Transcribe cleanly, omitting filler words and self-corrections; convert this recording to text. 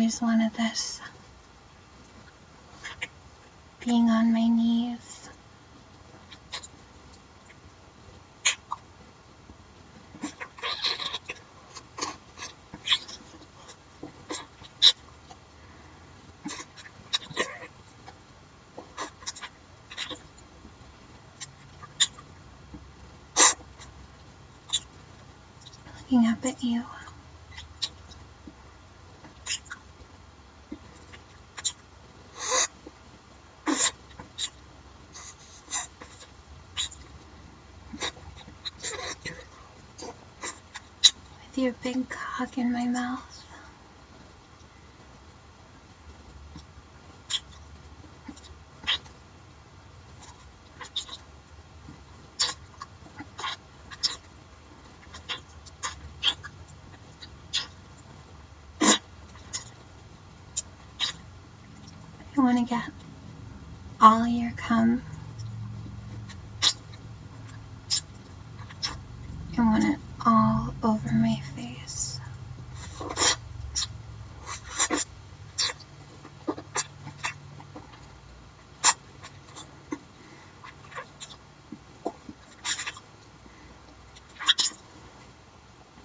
always wanted this. Being on my knees. Looking up at you. With your big cock in my mouth. I want to get all your cum. I want it all over my face.